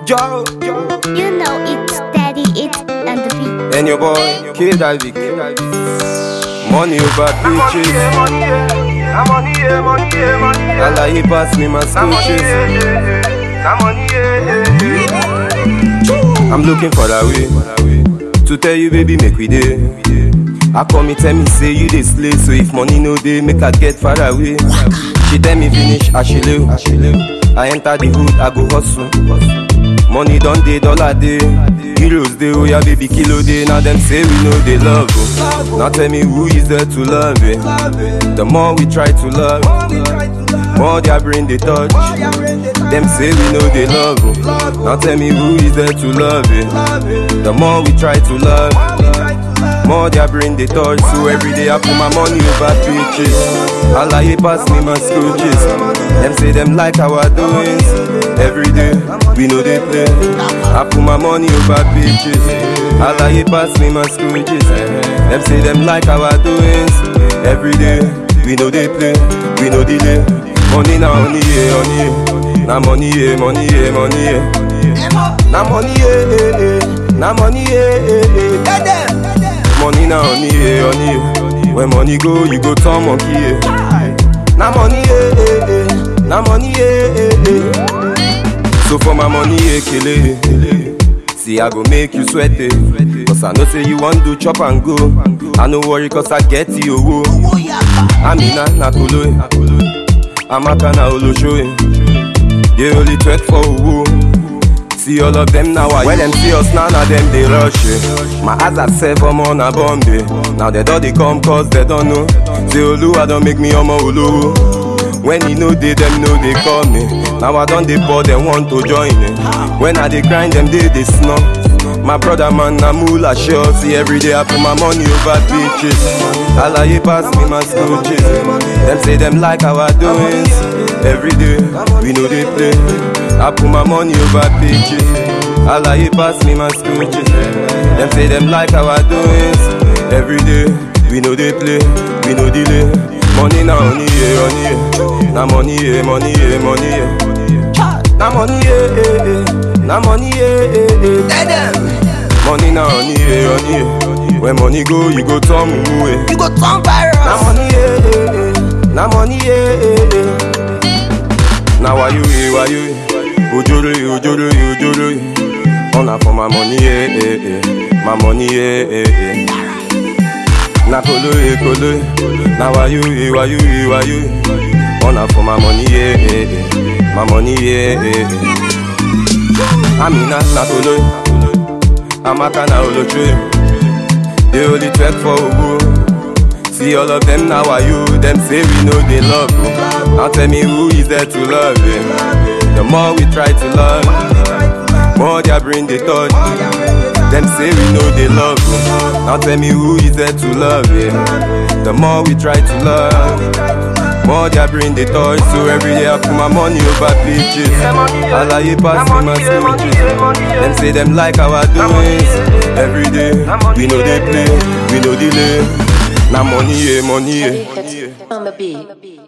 Joe. You know it's steady, it's and the beat. And your boy, Kid Ivy. Money over bitches. Allah, he pass me my scooches. I'm looking for a way to tell you, baby, make we day. I call me, tell me, say you dey slay. So if money no day, make her get far away. She tell me finish, I she live. I enter the hood, I go hustle. Money done day, dollar day. Euros day, oh yeah, baby, kilo day. Now them say we know they love. Now tell me who is there to love it. The more we try to love, more their brain they touch. Them say we know they love. Now tell me who is there to love it. The more we try to love, more their brain they touch. So every day I put my money over bitches. Allah, he pass me my scooches. Them say them like our doings. Every day we know they play. I put my money over bitches. Allah, he pass me my scooches. Them say them like our doings. Every day we know they play. We know delay. Money now, money yeah, money yeah. Now money yeah, money yeah, money yeah. Now money yeah, now money yeah. Money now, money yeah, money yeah. When money go, you go turn monkey yeah. Now money yeah, now money yeah. So for my money yeah, kill it. See I go make you sweat it. Cause I know say you want to chop and go. I no worry cause I get you. I'm in a nakolo. I'm a kana olo show. They only twerk for woo. See all of them now. When them see us now, them they rush it. My eyes are set for on a Bombay. Now they don't they come cause they don't know. Say Oluwa don't make me on my Olu. When you know they them know they call me. Now I don't they pour them want to join me. When I they grind them they snub. My brother man na mula sure. See every day I put my money over bitches. Allah, he pass me my scooches. Them say them like our doings. Every day we know they play. I put my money over bitches. Allah, he pass me my scooches. Them say them like our doings. Every day we know they play. We know delay. Money now, money yeah, money yeah. Now money yeah, money yeah, money yeah. Now money yeah. Now money yeah. Money now, money yeah, money yeah. When money go, you go turn away. You go turn virus. Now money yeah. Now money yeah. Now why you here, why you here? Ojoro. Honor for my money yeah. My money yeah. Now kolo. Now why you here, why you here? Honor for my money yeah. My money yeah. I'm in a nakolo. I'm a kana olo tree. They only twerk for woo. See all of them now are you. Them say we know they love you. Now tell me who is there to love you. The more we try to love, more their brain they touch. Them say we know they love you. Now tell me who is there to love you. The more we try to love, more their brain they touch. So every day I put my money over bitches. Allah, he pass me my scooches. Them say them like our doings. Every day we know they play. We know delay. Now money yeah, money yeah. On the beat.